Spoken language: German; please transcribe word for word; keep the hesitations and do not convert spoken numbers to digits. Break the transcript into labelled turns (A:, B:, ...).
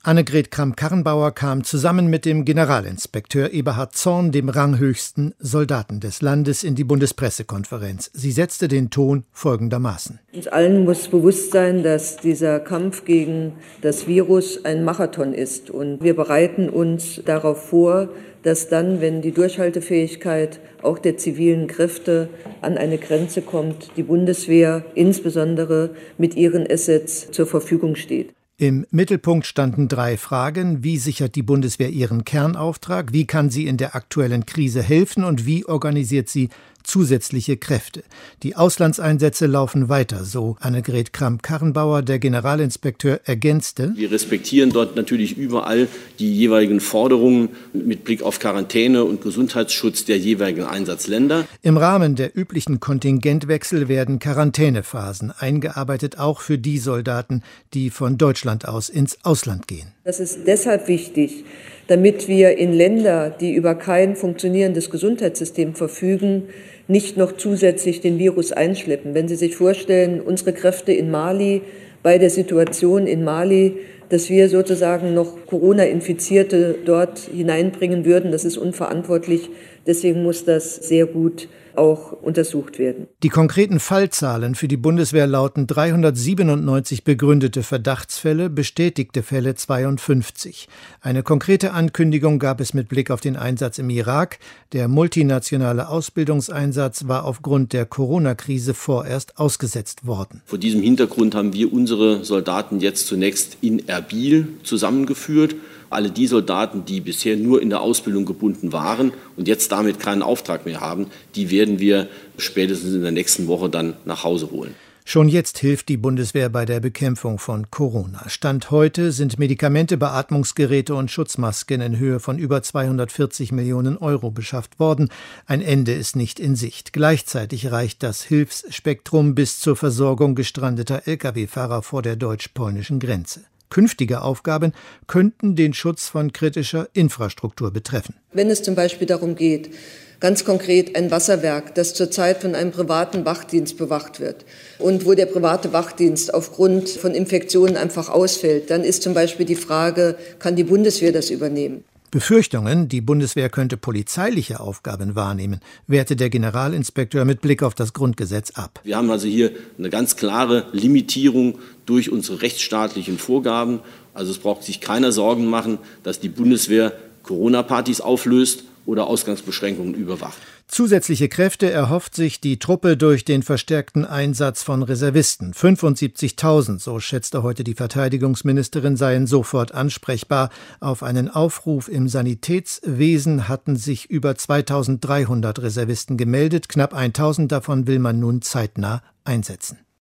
A: Annegret Kramp-Karrenbauer kam zusammen mit dem Generalinspekteur Eberhard Zorn, dem ranghöchsten Soldaten des Landes, in die Bundespressekonferenz. Sie setzte den Ton folgendermaßen:
B: Uns allen muss bewusst sein, dass dieser Kampf gegen das Virus ein Marathon ist. Und wir bereiten uns darauf vor, dass dann, wenn die Durchhaltefähigkeit auch der zivilen Kräfte an eine Grenze kommt, die Bundeswehr insbesondere mit ihren Assets zur Verfügung steht.
A: Im Mittelpunkt standen drei Fragen: Wie sichert die Bundeswehr ihren Kernauftrag? Wie kann sie in der aktuellen Krise helfen? Und wie organisiert sie zusätzliche Kräfte? Die Auslandseinsätze laufen weiter, so Annegret Kramp-Karrenbauer. Der Generalinspekteur ergänzte:
C: Wir respektieren dort natürlich überall die jeweiligen Forderungen mit Blick auf Quarantäne und Gesundheitsschutz der jeweiligen Einsatzländer.
A: Im Rahmen der üblichen Kontingentwechsel werden Quarantänephasen eingearbeitet, auch für die Soldaten, die von Deutschland aus ins Ausland gehen.
B: Das ist deshalb wichtig, damit wir in Länder, die über kein funktionierendes Gesundheitssystem verfügen, nicht noch zusätzlich den Virus einschleppen. Wenn Sie sich vorstellen, unsere Kräfte in Mali, bei der Situation in Mali, dass wir sozusagen noch Corona-Infizierte dort hineinbringen würden, das ist unverantwortlich. Deswegen muss das sehr gut auch untersucht werden.
A: Die konkreten Fallzahlen für die Bundeswehr lauten dreihundertsiebenundneunzig begründete Verdachtsfälle, bestätigte Fälle zweiundfünfzig. Eine konkrete Ankündigung gab es mit Blick auf den Einsatz im Irak. Der multinationale Ausbildungseinsatz war aufgrund der Corona-Krise vorerst ausgesetzt worden.
C: Vor diesem Hintergrund haben wir unsere Soldaten jetzt zunächst in Erbil zusammengeführt. Alle die Soldaten, die bisher nur in der Ausbildung gebunden waren und jetzt damit keinen Auftrag mehr haben, die werden wir spätestens in der nächsten Woche dann nach Hause holen.
A: Schon jetzt hilft die Bundeswehr bei der Bekämpfung von Corona. Stand heute sind Medikamente, Beatmungsgeräte und Schutzmasken in Höhe von über zweihundertvierzig Millionen Euro beschafft worden. Ein Ende ist nicht in Sicht. Gleichzeitig reicht das Hilfsspektrum bis zur Versorgung gestrandeter L K W-Fahrer vor der deutsch-polnischen Grenze. Künftige Aufgaben könnten den Schutz von kritischer Infrastruktur betreffen.
B: Wenn es zum Beispiel darum geht, ganz konkret ein Wasserwerk, das zurzeit von einem privaten Wachdienst bewacht wird und wo der private Wachdienst aufgrund von Infektionen einfach ausfällt, dann ist zum Beispiel die Frage, kann die Bundeswehr das übernehmen?
A: Befürchtungen, die Bundeswehr könnte polizeiliche Aufgaben wahrnehmen, wehrte der Generalinspekteur mit Blick auf das Grundgesetz ab.
C: Wir haben also hier eine ganz klare Limitierung durch unsere rechtsstaatlichen Vorgaben. Also es braucht sich keiner Sorgen machen, dass die Bundeswehr Corona-Partys auflöst oder Ausgangsbeschränkungen überwacht.
A: Zusätzliche Kräfte erhofft sich die Truppe durch den verstärkten Einsatz von Reservisten. fünfundsiebzigtausend, so schätzte heute die Verteidigungsministerin, seien sofort ansprechbar. Auf einen Aufruf im Sanitätswesen hatten sich über zweitausenddreihundert Reservisten gemeldet. Knapp tausend davon will man nun zeitnah einsetzen.